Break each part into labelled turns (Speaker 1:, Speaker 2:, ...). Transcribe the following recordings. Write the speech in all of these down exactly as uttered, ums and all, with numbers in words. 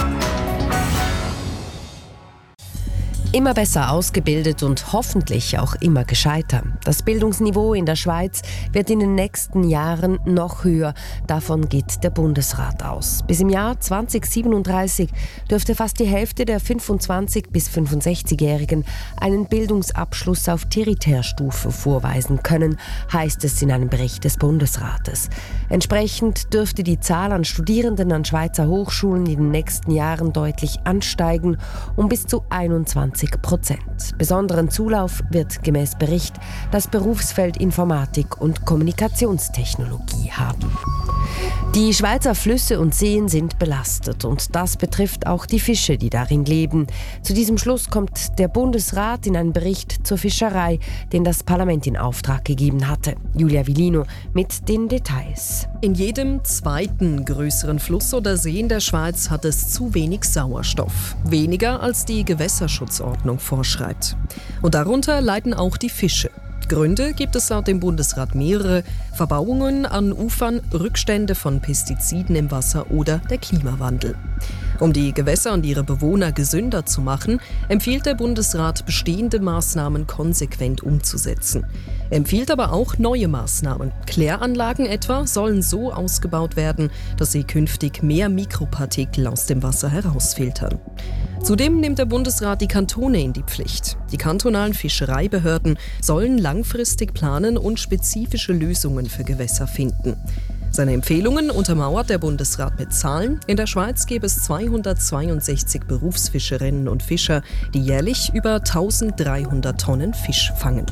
Speaker 1: Immer besser ausgebildet und hoffentlich auch immer gescheiter. Das Bildungsniveau in der Schweiz wird in den nächsten Jahren noch höher. Davon geht der Bundesrat aus. Bis im Jahr zwanzig siebenunddreißig dürfte fast die Hälfte der fünfundzwanzig- bis fünfundsechzigjährigen einen Bildungsabschluss auf Tertiärstufe vorweisen können, heißt es in einem Bericht des Bundesrates. Entsprechend dürfte die Zahl an Studierenden an Schweizer Hochschulen in den nächsten Jahren deutlich ansteigen, um bis zu einundzwanzig Prozent. Besonderen Zulauf wird gemäß Bericht das Berufsfeld Informatik und Kommunikationstechnologie haben. Die Schweizer Flüsse und Seen sind belastet und das betrifft auch die Fische, die darin leben. Zu diesem Schluss kommt der Bundesrat in einen Bericht zur Fischerei, den das Parlament in Auftrag gegeben hatte. Julia Villino mit den Details.
Speaker 2: In jedem zweiten größeren Fluss oder See in der Schweiz hat es zu wenig Sauerstoff. Weniger als die Gewässerschutzordnung vorschreibt. Und darunter leiden auch die Fische. Gründe gibt es laut dem Bundesrat mehrere: Verbauungen an Ufern, Rückstände von Pestiziden im Wasser oder der Klimawandel. Um die Gewässer und ihre Bewohner gesünder zu machen, empfiehlt der Bundesrat, bestehende Maßnahmen konsequent umzusetzen. Er empfiehlt aber auch neue Maßnahmen. Kläranlagen etwa sollen so ausgebaut werden, dass sie künftig mehr Mikropartikel aus dem Wasser herausfiltern. Zudem nimmt der Bundesrat die Kantone in die Pflicht. Die kantonalen Fischereibehörden sollen langfristig planen und spezifische Lösungen für Gewässer finden. Seine Empfehlungen untermauert der Bundesrat mit Zahlen. In der Schweiz gäbe es zweihundertzweiundsechzig Berufsfischerinnen und Fischer, die jährlich über eintausenddreihundert Tonnen Fisch fangen.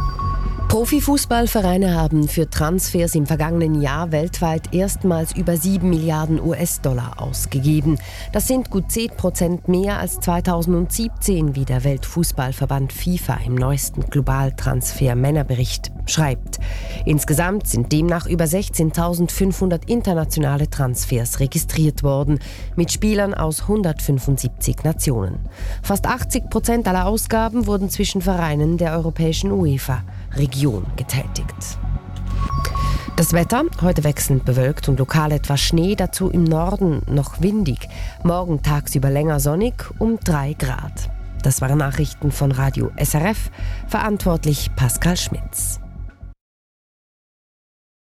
Speaker 1: Profifußballvereine haben für Transfers im vergangenen Jahr weltweit erstmals über sieben Milliarden U S-Dollar ausgegeben. Das sind gut zehn Prozent mehr als zweitausendsiebzehn, wie der Weltfußballverband FIFA im neuesten Globaltransfer-Männerbericht schreibt. Insgesamt sind demnach über sechzehntausendfünfhundert internationale Transfers registriert worden, mit Spielern aus hundertfünfundsiebzig Nationen. Fast achtzig Prozent aller Ausgaben wurden zwischen Vereinen der europäischen UEFA-Region getätigt. Das Wetter, heute wechselnd bewölkt und lokal etwas Schnee, dazu im Norden noch windig. Morgen tagsüber länger sonnig um drei Grad. Das waren Nachrichten von Radio S R F, verantwortlich Pascal Schmitz.